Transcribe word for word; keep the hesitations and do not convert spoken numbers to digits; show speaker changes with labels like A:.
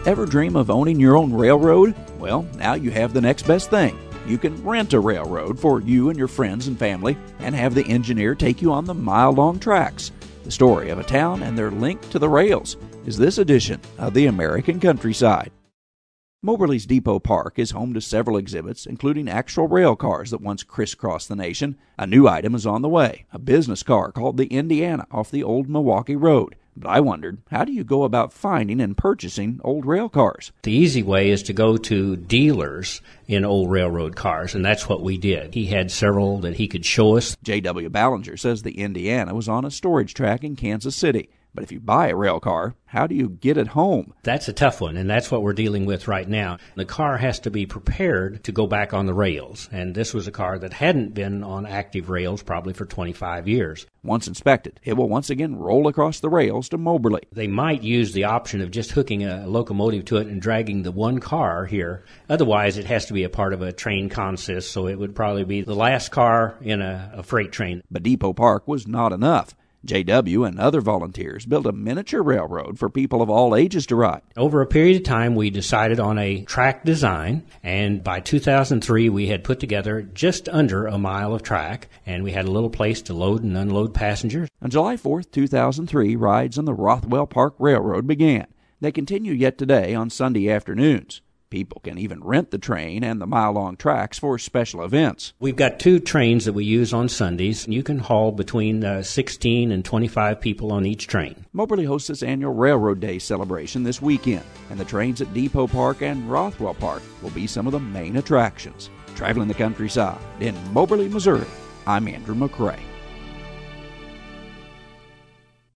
A: Ever dream of owning your own railroad? Well, now you have the next best thing. You can rent a railroad for you and your friends and family and have the engineer take you on the mile-long tracks. The story of a town and their link to the rails is this edition of the American Countryside. Moberly's Depot Park is home to several exhibits, including actual rail cars that once crisscrossed the nation. A new item is on the way, a business car called the Indiana off the old Milwaukee Road. But I wondered, how do you go about finding and purchasing old rail cars?
B: The easy way is to go to dealers in old railroad cars, and that's what we did. He had several that he could show us.
A: J W Ballinger says the Indiana was on a storage track in Kansas City. But if you buy a rail car, how do you get it home?
B: That's a tough one, and that's what we're dealing with right now. The car has to be prepared to go back on the rails, and this was a car that hadn't been on active rails probably for twenty-five years.
A: Once inspected, it will once again roll across the rails to Moberly.
B: They might use the option of just hooking a locomotive to it and dragging the one car here. Otherwise, it has to be a part of a train consist, so it would probably be the last car in a, a freight train.
A: But Depot Park was not enough. J W and other volunteers built a miniature railroad for people of all ages to ride.
B: Over a period of time, we decided on a track design, and by two thousand three, we had put together just under a mile of track, and we had a little place to load and unload passengers.
A: On July fourth, two thousand three, rides on the Rothwell Park Railroad began. They continue yet today on Sunday afternoons. People can even rent the train and the mile-long tracks for special events.
B: We've got two trains that we use on Sundays. You can haul between uh, sixteen and twenty-five people on each train.
A: Moberly hosts its annual Railroad Day celebration this weekend, and the trains at Depot Park and Rothwell Park will be some of the main attractions. Traveling the countryside in Moberly, Missouri, I'm Andrew McCrae.